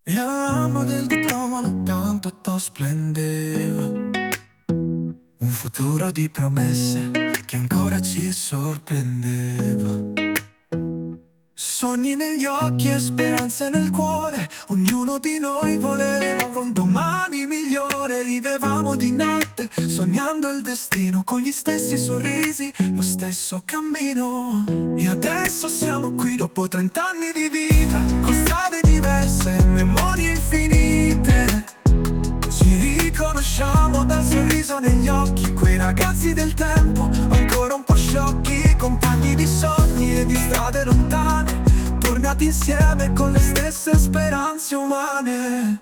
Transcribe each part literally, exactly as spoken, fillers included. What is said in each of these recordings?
Eravamo del diploma, tanto splendeva. Un futuro di promesse che ancora ci sorprendeva. Sogni negli occhi e speranze nel cuore. Ognuno di noi voleva un domani migliore. Vivevamo di notte, sognando il destino, con gli stessi sorrisi, lo stesso cammino. E adesso siamo qui dopo trent'anni di vita, con strade diverse, memorie infinite. Ci riconosciamo dal sorriso negli occhi, quei ragazzi del tempo, ancora un po' sciocchi, compagni di sogni e di strade lontane, tornati insieme con le stesse speranze umane.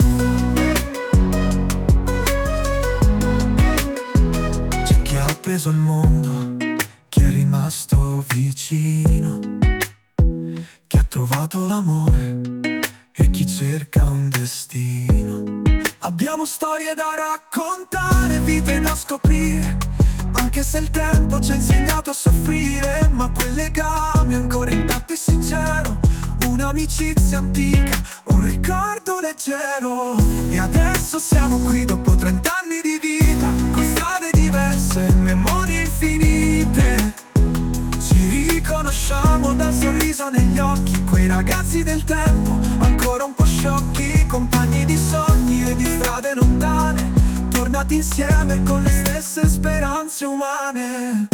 C'è chi ha appeso il mondo, chi è rimasto vicino, chi ha trovato l'amore e chi cerca un destino. Abbiamo storie da raccontare, vite da scoprire, anche se il tempo ci ha insegnato a soffrire. Ma quel legame ancora intatto e sincero, un'amicizia antica, un ricordo leggero. E adesso siamo qui dopo trent'anni di vita, con strade diverse, memorie infinite. Ci riconosciamo dal sorriso negli occhi, quei ragazzi del tempo, ancora un po' sciocchi, compagni di sogni e di strade lontane, tornati insieme con le stesse speranze umane.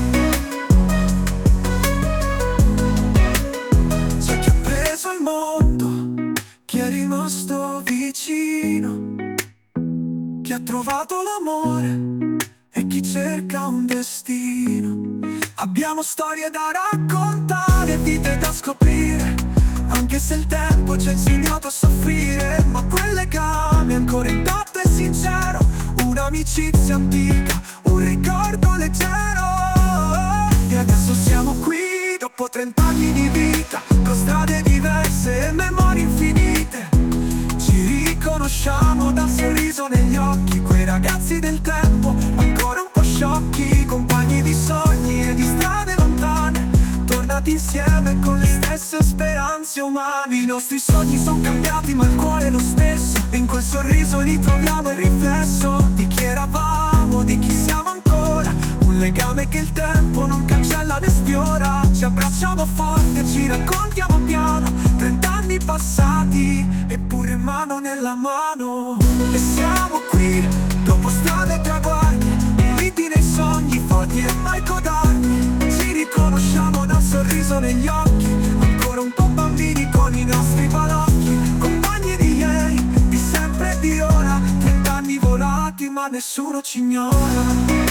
C'è chi ha preso il mondo, chi è rimasto vicino, chi ha trovato l'amore e chi cerca un destino. Abbiamo storie da raccontare, vite da scoprire, anche se il tempo ci ha insegnato a soffrire. Ma quel legame ancora intatto e sincero, un'amicizia antica, un ricordo leggero. E adesso siamo qui dopo trent'anni di vita, con strade diverse e memorie infinite. Ci riconosciamo dal sorriso negli occhi, quei ragazzi del tempo, ancora un po' sciocchi, compagni di sogni e di strade lontane, tornati insieme con le stesse speranze umane. I nostri sogni sono cambiati ma il cuore è lo stesso, e in quel sorriso ritroviamo il riflesso di chi eravamo, di chi siamo ancora. Un legame che il tempo non cancella né sfiora. Ci abbracciamo forte e ci raccontiamo piano, trent'anni passati eppure mano nella mano. E siamo qui dopo strade e traguardi, uniti nei sogni, forti e mai codardi. Ci riconosciamo dal sorriso negli occhi, ancora un po' bambini con i nostri balocchi, compagni di ieri, di sempre e di ora. Trent'anni volati ma nessuno ci ignora.